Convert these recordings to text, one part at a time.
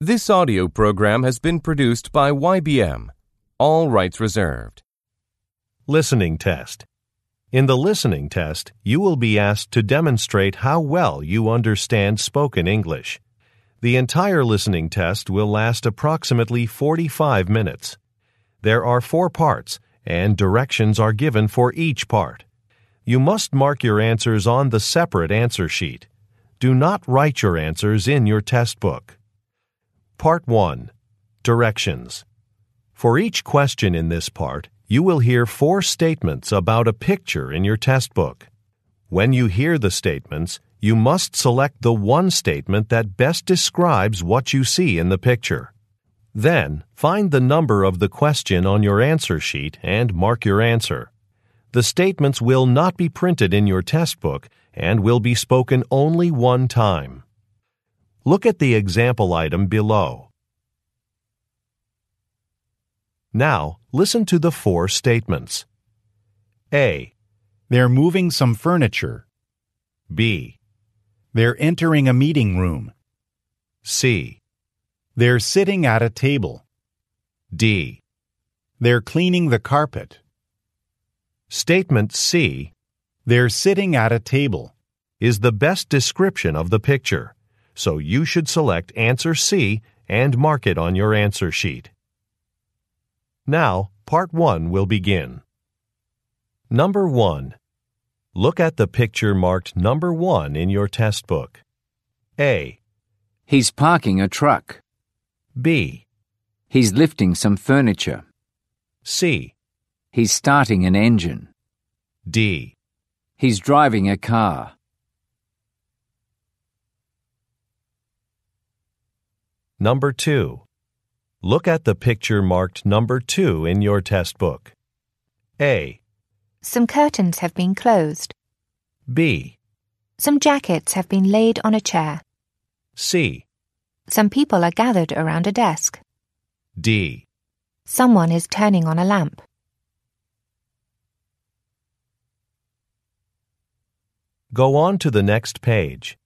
This audio program has been produced by YBM. All rights reserved. Listening test. In the listening test, you will be asked to demonstrate how well you understand spoken English. The entire listening test will last approximately 45 minutes. There are 4 parts, and directions are given for each part. You must mark your answers on the separate answer sheet. Do not write your answers in your test book. Part 1. Directions. For each question in this part, you will hear 4 statements about a picture in your test book. When you hear the statements, you must select the one statement that best describes what you see in the picture. Then, find the number of the question on your answer sheet and mark your answer. The statements will not be printed in your test book and will be spoken only one time. Look at the example item below. Now, listen to the 4 statements. A. They're moving some furniture. B. They're entering a meeting room. C. They're sitting at a table. D. They're cleaning the carpet. Statement C. They're sitting at a table Is the best description of the picture, so you should select answer C and mark it on your answer sheet. Now, part 1 will begin. Number 1. Look at the picture marked number 1 in your test book. A. He's parking a truck. B. He's lifting some furniture. C. He's starting an engine. D. He's driving a car. Number 2. Look at the picture marked number 2 in your test book. A. Some curtains have been closed. B. Some jackets have been laid on a chair. C. Some people are gathered around a desk. D. Someone is turning on a lamp. Go on to the next page.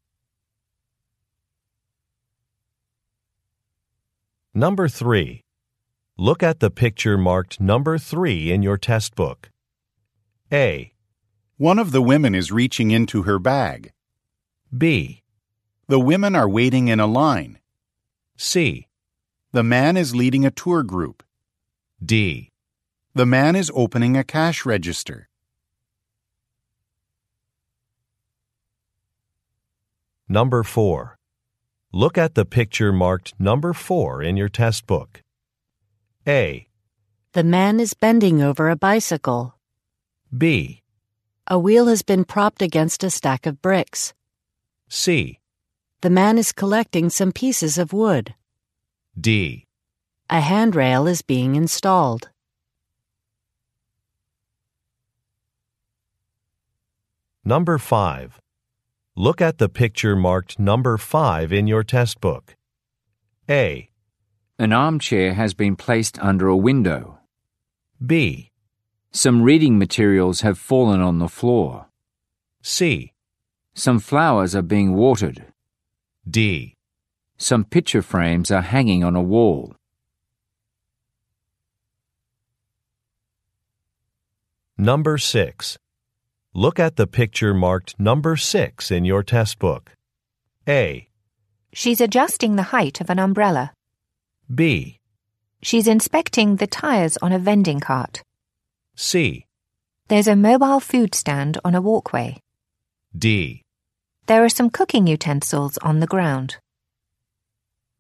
Number 3. Look at the picture marked number 3 in your test book. A. One of the women is reaching into her bag. B. The women are waiting in a line. C. The man is leading a tour group. D. The man is opening a cash register. Number 4. Look at the picture marked number 4 in your test book. A. The man is bending over a bicycle. B. A wheel has been propped against a stack of bricks. C. The man is collecting some pieces of wood. D. A handrail is being installed. Number 5. Look at the picture marked number 5 in your test book. A. An armchair has been placed under a window. B. Some reading materials have fallen on the floor. C. Some flowers are being watered. D. Some picture frames are hanging on a wall. Number 6. Look at the picture marked number 6 in your test book. A. She's adjusting the height of an umbrella. B. She's inspecting the tires on a vending cart. C. There's a mobile food stand on a walkway. D. There are some cooking utensils on the ground.